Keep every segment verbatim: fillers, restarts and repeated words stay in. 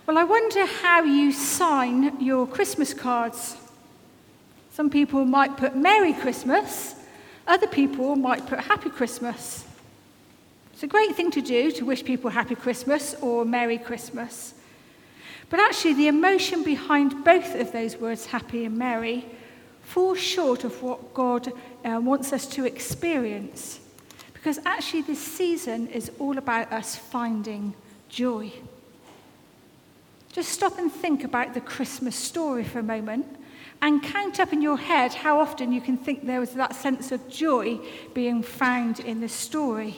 Well, I wonder how you sign your Christmas cards. Some people might put Merry Christmas, other people might put Happy Christmas. It's a great thing to do, to wish people Happy Christmas or Merry Christmas. But actually, the emotion behind both of those words, happy and merry, falls short of what God uh, wants us to experience. Because actually, this season is all about us finding joy. Just stop and think about the Christmas story for a moment and count up in your head how often you can think there was that sense of joy being found in the story.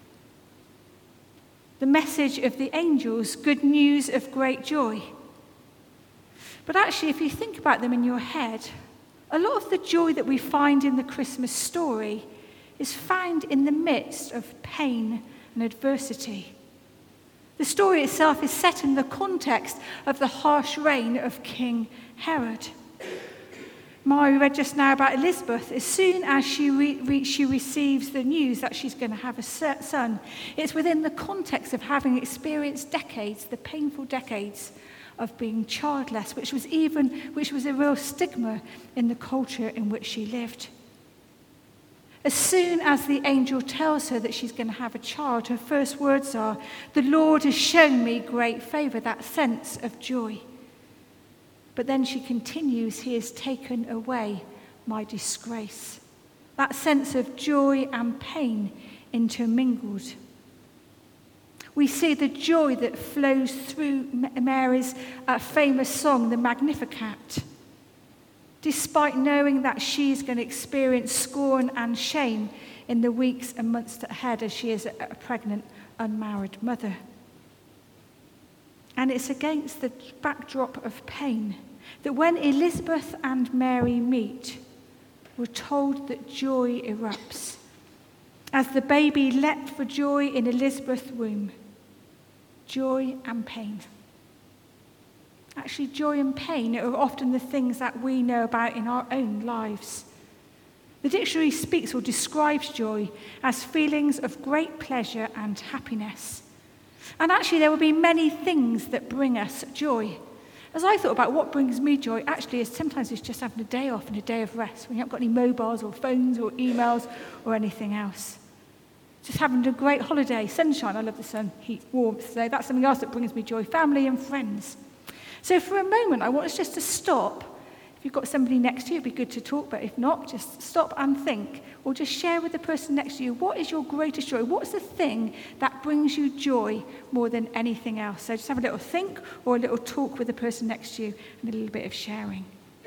The message of the angels, good news of great joy. But actually, if you think about them in your head, a lot of the joy that we find in the Christmas story is found in the midst of pain and adversity. The story itself is set in the context of the harsh reign of King Herod. Mari read just now about Elizabeth. As soon as she, re- re- she receives the news that she's going to have a son, it's within the context of having experienced decades, the painful decades of being childless, which was even which was a real stigma in the culture in which she lived. As soon as the angel tells her that she's going to have a child, her first words are, "The Lord has shown me great favor," that sense of joy. But then she continues, "He has taken away my disgrace." That sense of joy and pain intermingled. We see the joy that flows through Mary's uh, famous song, the Magnificat. Despite knowing that she's going to experience scorn and shame in the weeks and months ahead as she is a, a pregnant, unmarried mother. And it's against the backdrop of pain that when Elizabeth and Mary meet, we're told that joy erupts. As the baby leapt for joy in Elizabeth's womb, joy and pain. Actually, joy and pain are often the things that we know about in our own lives. The dictionary speaks or describes joy as feelings of great pleasure and happiness. And actually, there will be many things that bring us joy. As I thought about what brings me joy, actually, is sometimes it's just having a day off and a day of rest when you haven't got any mobiles or phones or emails or anything else. Just having a great holiday, sunshine. I love the sun, heat, warmth. So that's something else that brings me joy. Family and friends. So for a moment, I want us just to stop. If you've got somebody next to you, it'd be good to talk, but if not, just stop and think. Or just share with the person next to you, what is your greatest joy? What's the thing that brings you joy more than anything else? So just have a little think or a little talk with the person next to you and a little bit of sharing.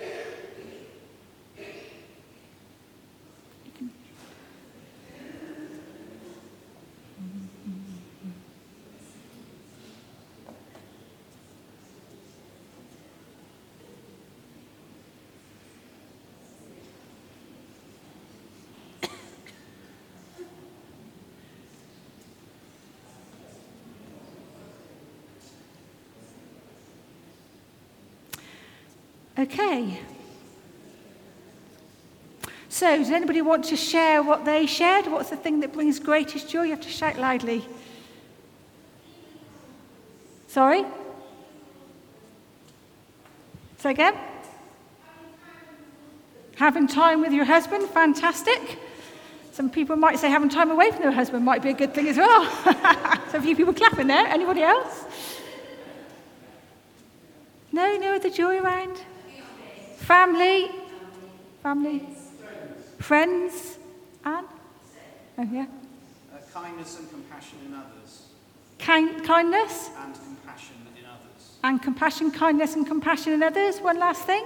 Okay. So, does anybody want to share what they shared? What's the thing that brings greatest joy? You have to shout loudly. Sorry? Say again? Having time with your husband, fantastic. Some people might say having time away from their husband might be a good thing as well. So a few people clapping there. Anybody else? No, no other joy around? Family? Family? Friends? Anne? Oh, yeah. Uh, kindness and compassion in others. Kind, kindness? And compassion in others. And compassion, kindness and compassion in others. One last thing.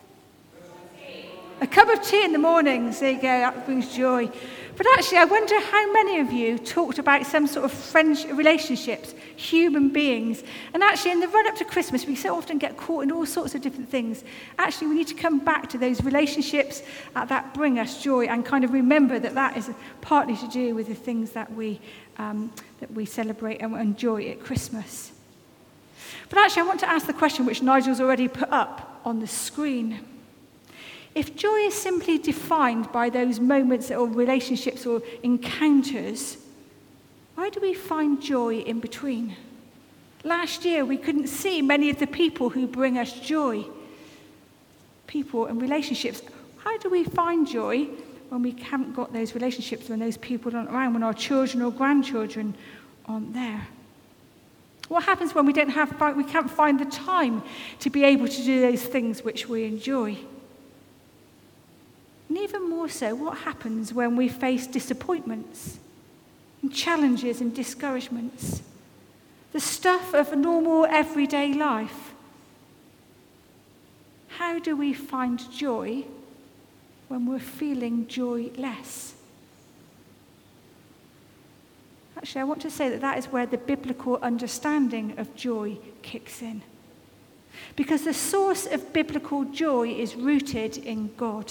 A cup of tea in the mornings. There you go, that brings joy. But actually, I wonder how many of you talked about some sort of friendship, relationships, human beings. And actually, in the run-up to Christmas, we so often get caught in all sorts of different things. Actually, we need to come back to those relationships uh, that bring us joy and kind of remember that that is partly to do with the things that we, um, that we celebrate and enjoy at Christmas. But actually, I want to ask the question which Nigel's already put up on the screen. If joy is simply defined by those moments or relationships or encounters, why do we find joy in between? Last year, we couldn't see many of the people who bring us joy. People and relationships. How do we find joy when we haven't got those relationships, when those people aren't around, when our children or grandchildren aren't there? What happens when we don't have, we can't find the time to be able to do those things which we enjoy? And even more so, what happens when we face disappointments and challenges and discouragements? The stuff of normal everyday life. How do we find joy when we're feeling joyless? Actually, I want to say that that is where the biblical understanding of joy kicks in. Because the source of biblical joy is rooted in God.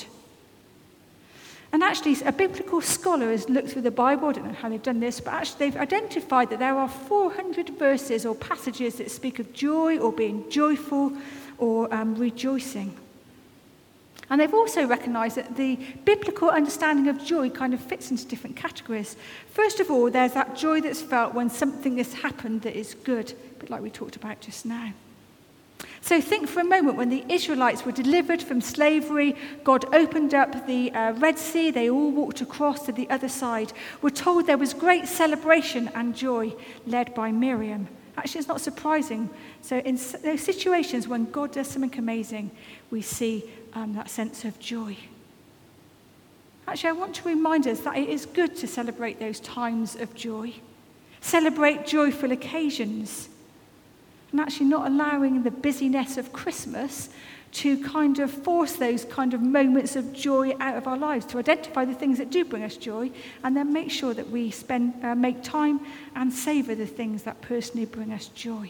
And actually, a biblical scholar has looked through the Bible, I don't know how they've done this, but actually they've identified that there are four hundred verses or passages that speak of joy or being joyful or um, rejoicing. And they've also recognised that the biblical understanding of joy kind of fits into different categories. First of all, there's that joy that's felt when something has happened that is good, a bit like we talked about just now. So think for a moment when the Israelites were delivered from slavery, God opened up the uh, Red Sea, they all walked across to the other side. We're told there was great celebration and joy led by Miriam. Actually, it's not surprising. So in those situations when God does something amazing, we see um, that sense of joy. Actually, I want to remind us that it is good to celebrate those times of joy. Celebrate joyful occasions. And actually not allowing the busyness of Christmas to kind of force those kind of moments of joy out of our lives, to identify the things that do bring us joy, and then make sure that we spend, uh, make time and savour the things that personally bring us joy.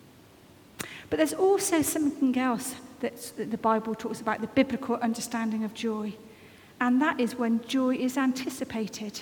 But there's also something else that's, that the Bible talks about, the biblical understanding of joy, and that is when joy is anticipated.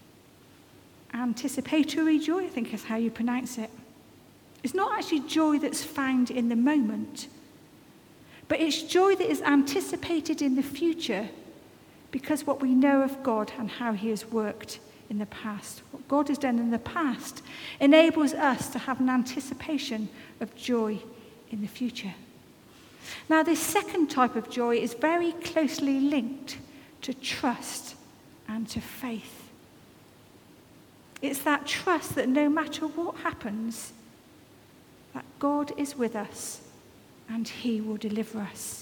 Anticipatory joy, I think is how you pronounce it. It's not actually joy that's found in the moment, but it's joy that is anticipated in the future because what we know of God and how he has worked in the past, what God has done in the past, enables us to have an anticipation of joy in the future. Now, this second type of joy is very closely linked to trust and to faith. It's that trust that no matter what happens, that God is with us and he will deliver us.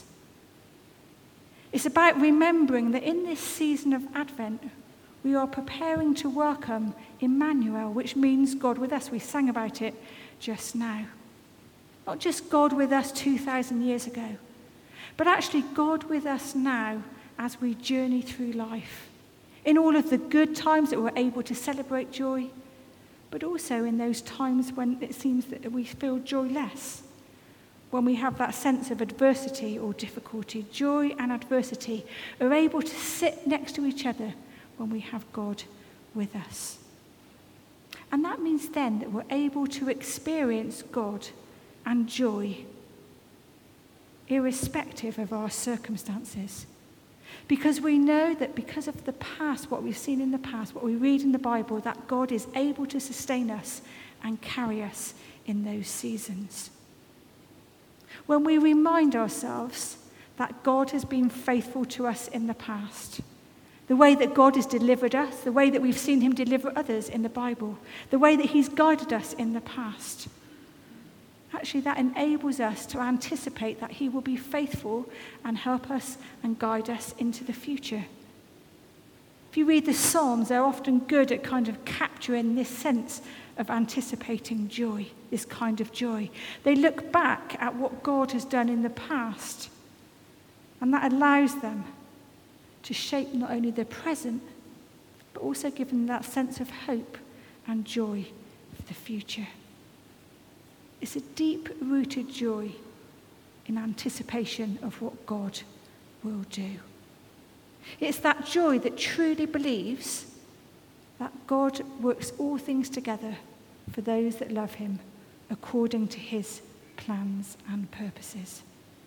It's about remembering that in this season of Advent, we are preparing to welcome Emmanuel, which means God with us. We sang about it just now. Not just God with us two thousand years ago, but actually God with us now as we journey through life. In all of the good times that we're able to celebrate joy, but also in those times when it seems that we feel joyless, when we have that sense of adversity or difficulty. Joy and adversity are able to sit next to each other when we have God with us. And that means then that we're able to experience God and joy irrespective of our circumstances. Because we know that because of the past, what we've seen in the past, what we read in the Bible, that God is able to sustain us and carry us in those seasons. When we remind ourselves that God has been faithful to us in the past, the way that God has delivered us, the way that we've seen him deliver others in the Bible, the way that he's guided us in the past, actually that enables us to anticipate that he will be faithful and help us and guide us into the future. If you read the Psalms, they're often good at kind of capturing this sense of anticipating joy, this kind of joy. They look back at what God has done in the past, and that allows them to shape not only the present, but also give them that sense of hope and joy for the future. It's a deep-rooted joy in anticipation of what God will do. It's that joy that truly believes that God works all things together for those that love him according to his plans and purposes.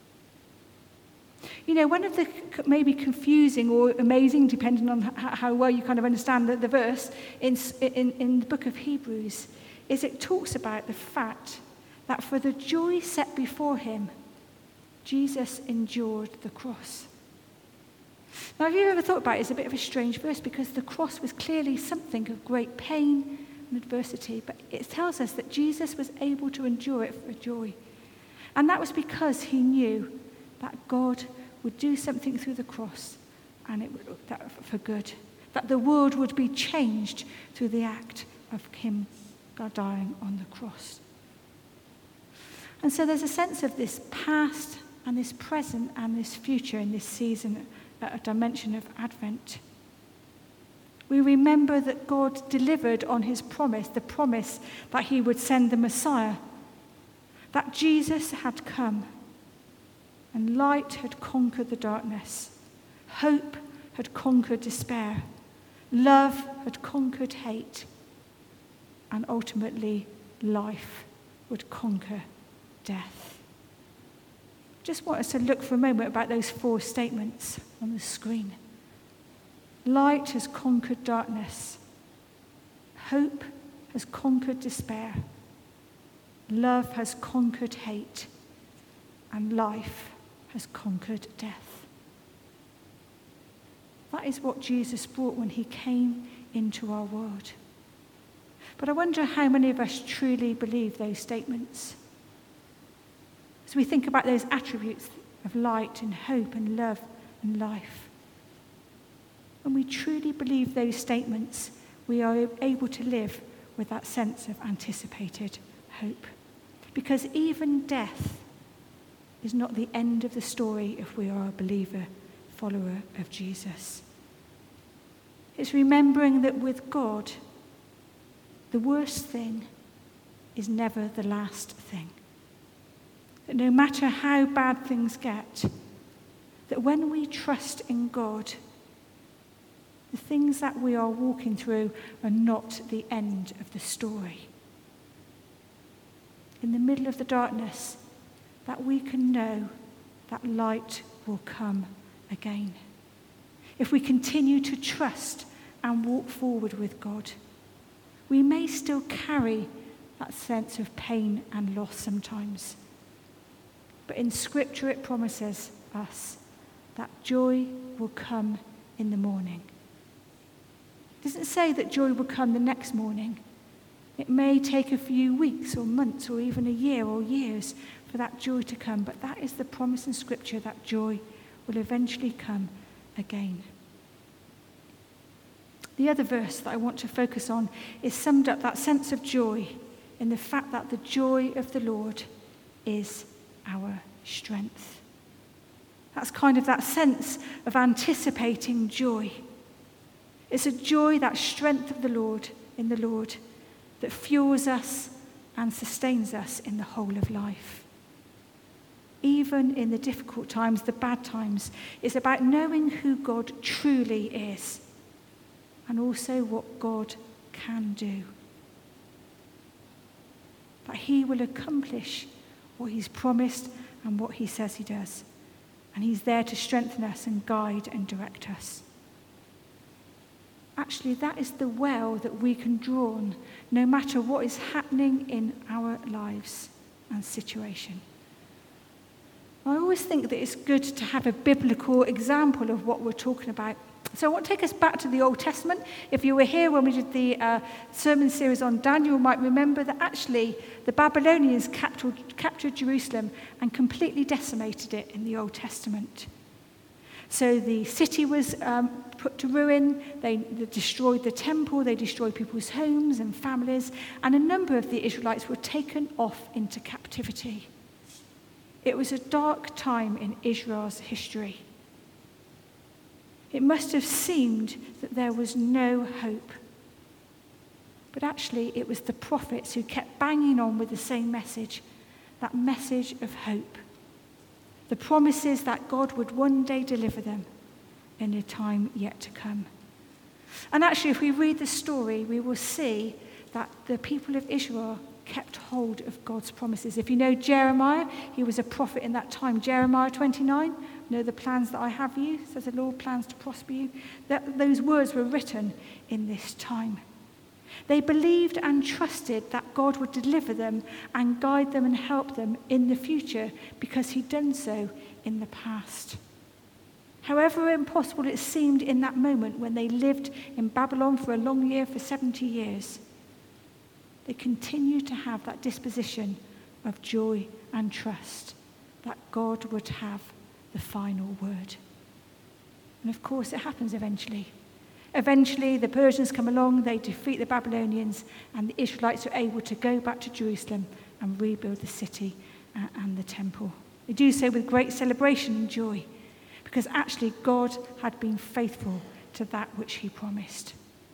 You know, one of the maybe confusing or amazing, depending on how well you kind of understand the, the verse, in, in, in the book of Hebrews, is it talks about the fact that for the joy set before him, Jesus endured the cross. Now, have you ever thought about it? It's a bit of a strange verse because the cross was clearly something of great pain and adversity, but it tells us that Jesus was able to endure it for joy. And that was because he knew that God would do something through the cross and it would, that for good, that the world would be changed through the act of him dying on the cross. And so there's a sense of this past and this present and this future in this season, a dimension of Advent. We remember that God delivered on his promise, the promise that he would send the Messiah, that Jesus had come and light had conquered the darkness, hope had conquered despair, love had conquered hate, and ultimately life would conquer death. Just want us to look for a moment about those four statements on the screen. Light has conquered darkness. Hope has conquered despair. Love has conquered hate. And life has conquered death. That is what Jesus brought when he came into our world. But I wonder how many of us truly believe those statements. As we think about those attributes of light and hope and love and life. When we truly believe those statements, we are able to live with that sense of anticipated hope. Because even death is not the end of the story if we are a believer, follower of Jesus. It's remembering that with God, the worst thing is never the last thing. That no matter how bad things get, that when we trust in God, the things that we are walking through are not the end of the story. In the middle of the darkness, that we can know that light will come again. If we continue to trust and walk forward with God, we may still carry that sense of pain and loss sometimes. But in Scripture it promises us that joy will come in the morning. It doesn't say that joy will come the next morning. It may take a few weeks or months or even a year or years for that joy to come, but that is the promise in Scripture that joy will eventually come again. The other verse that I want to focus on is summed up that sense of joy in the fact that the joy of the Lord is our strength. That's kind of that sense of anticipating joy. It's a joy, that strength of the Lord, in the Lord, that fuels us and sustains us in the whole of life. Even in the difficult times, the bad times, it's about knowing who God truly is and also what God can do. That he will accomplish what he's promised and what he says he does. And he's there to strengthen us and guide and direct us. Actually, that is the well that we can draw on no matter what is happening in our lives and situation. I always think that it's good to have a biblical example of what we're talking about. So I want to take us back to the Old Testament. If you were here when we did the uh, sermon series on Daniel, you might remember that actually the Babylonians captured, captured Jerusalem and completely decimated it in the Old Testament. So the city was um, put to ruin, they, they destroyed the temple, they destroyed people's homes and families, and a number of the Israelites were taken off into captivity. It was a dark time in Israel's history. It must have seemed that there was no hope. But actually, it was the prophets who kept banging on with the same message, that message of hope. The promises that God would one day deliver them in a time yet to come. And actually, if we read the story, we will see that the people of Israel kept hold of God's promises. If you know Jeremiah, he was a prophet in that time. Jeremiah twenty-nine, know the plans that I have for you, says the Lord, plans to prosper you. That, those words were written in this time. They believed and trusted that that God would deliver them and guide them and help them in the future because he'd done so in the past. However impossible it seemed in that moment when they lived in Babylon for a long year, for seventy years, they continued to have that disposition of joy and trust that God would have the final word. And of course, it happens eventually. Eventually, the Persians come along, they defeat the Babylonians, and the Israelites are able to go back to Jerusalem and rebuild the city and the temple. They do so with great celebration and joy, because actually God had been faithful to that which he promised.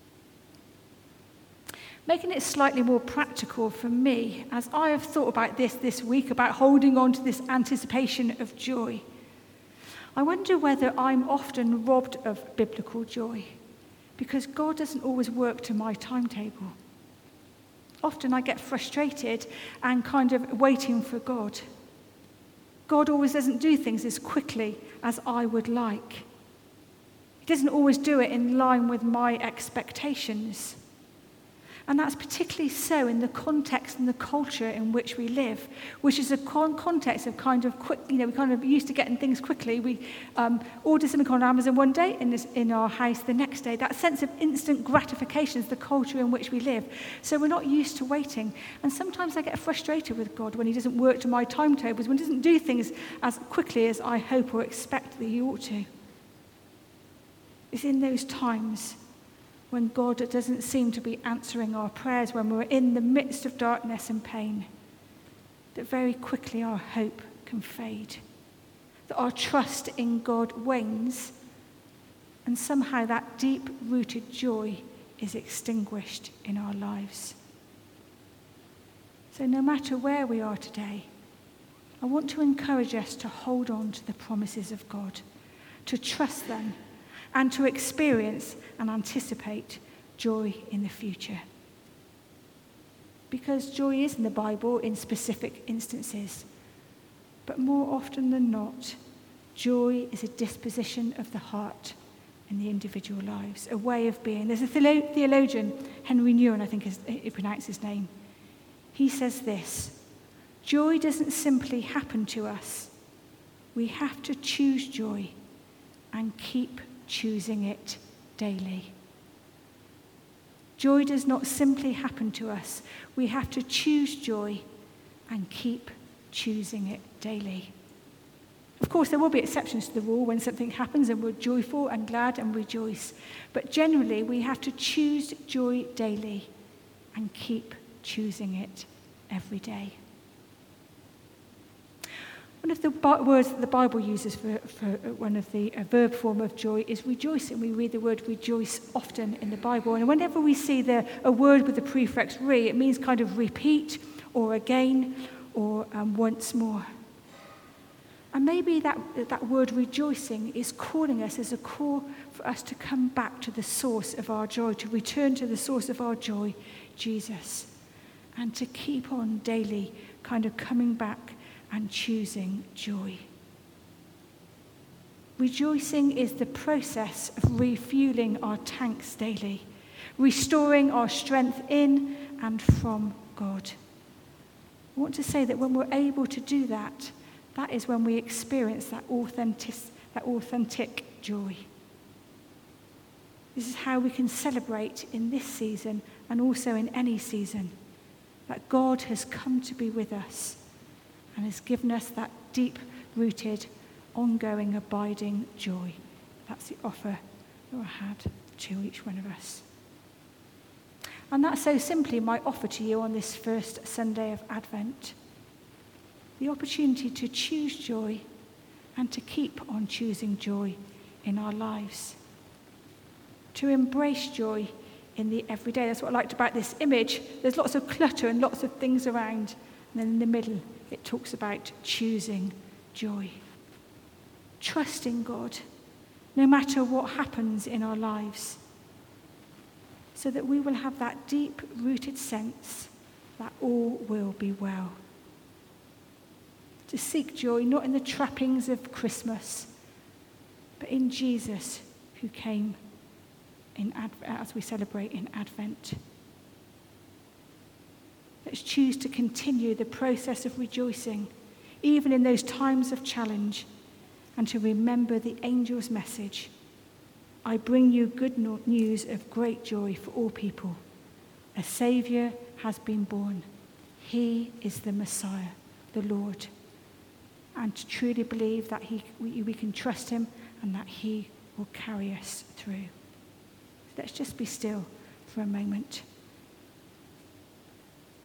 Making it slightly more practical for me, as I have thought about this this week, about holding on to this anticipation of joy, I wonder whether I'm often robbed of biblical joy, because God doesn't always work to my timetable. Often I get frustrated and kind of waiting for God. God always doesn't do things as quickly as I would like. He doesn't always do it in line with my expectations. And that's particularly so in the context and the culture in which we live, which is a con- context of kind of quick, you know, we're kind of used to getting things quickly. We um, order something on Amazon one day and it's in our house the next day. That sense of instant gratification is the culture in which we live. So we're not used to waiting. And sometimes I get frustrated with God when he doesn't work to my timetables, when he doesn't do things as quickly as I hope or expect that he ought to. It's in those times when God doesn't seem to be answering our prayers, when we're in the midst of darkness and pain, that very quickly our hope can fade, that our trust in God wanes, and somehow that deep-rooted joy is extinguished in our lives. So no matter where we are today, I want to encourage us to hold on to the promises of God, to trust them, and to experience and anticipate joy in the future. Because joy is in the Bible in specific instances, but more often than not, joy is a disposition of the heart in the individual lives, a way of being. There's a theologian, Henry Nouwen, I think is he pronounced his name. He says this: joy doesn't simply happen to us. We have to choose joy and keep choosing it daily. Joy does not simply happen to us. We have to choose joy and keep choosing it daily. Of course, there will be exceptions to the rule when something happens and we're joyful and glad and rejoice. But generally, we have to choose joy daily and keep choosing it every day. One of the words that the Bible uses for, for one of the verb form of joy is rejoicing. We read the word rejoice often in the Bible. And whenever we see the, a word with the prefix re, it means kind of repeat or again or um, once more. And maybe that, that word rejoicing is calling us as a call for us to come back to the source of our joy, to return to the source of our joy, Jesus, and to keep on daily kind of coming back and choosing joy. Rejoicing is the process of refueling our tanks daily, restoring our strength in and from God. I want to say that when we're able to do that, that is when we experience that authentic, that authentic joy. This is how we can celebrate in this season and also in any season that God has come to be with us and has given us that deep-rooted, ongoing, abiding joy. That's the offer that I had to each one of us. And that's so simply my offer to you on this first Sunday of Advent. The opportunity to choose joy and to keep on choosing joy in our lives. To embrace joy in the everyday. That's what I liked about this image. There's lots of clutter and lots of things around. And then in the middle, it talks about choosing joy. Trusting God, no matter what happens in our lives. So that we will have that deep-rooted sense that all will be well. To seek joy not in the trappings of Christmas, but in Jesus who came in Adv- as we celebrate in Advent. Let's choose to continue the process of rejoicing, even in those times of challenge, and to remember the angel's message. I bring you good news of great joy for all people. A Saviour has been born. He is the Messiah, the Lord. And to truly believe that he, we, we can trust him and that he will carry us through. Let's just be still for a moment.